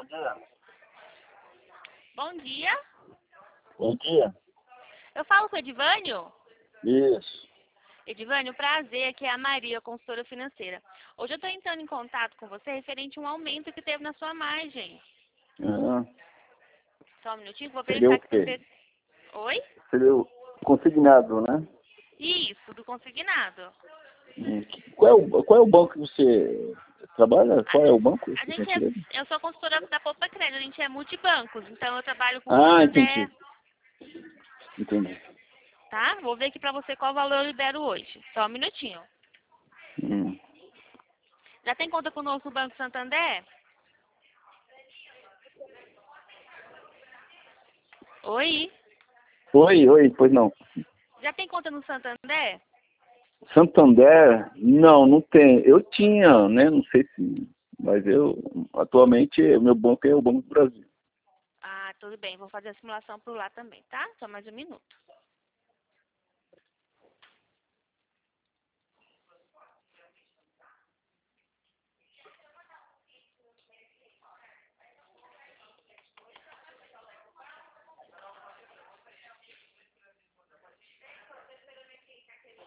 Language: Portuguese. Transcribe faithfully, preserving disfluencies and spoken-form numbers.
dia. Bom dia. Bom dia. Eu falo com o Edivânio? Isso. Edivânio, prazer, aqui é a Maria, consultora financeira. Hoje eu estou entrando em contato com você referente a um aumento que teve na sua margem. Ah, Só um minutinho, vou seria verificar o que quê? você... Oi? Seria o consignado, né? Isso, do consignado. Hum. Qual é o, qual é o banco que você trabalha? Qual é o banco? A por gente é... gentileza? Eu sou consultora da Poupa Crédito, a gente é multibancos, então eu trabalho com o Ah, Santander, entendi. Entendi. tá? Vou ver aqui pra você qual valor eu libero hoje. Só um minutinho. Hum. Já tem conta conosco no Banco Santander? Oi? Oi, oi, pois não. Já tem conta no Santander? Santander? Não, não tem. Eu tinha, né? Não sei se... Mas eu, atualmente, o meu banco é o Banco do Brasil. Ah, tudo bem. Vou fazer a simulação por lá também, tá? Só mais um minuto.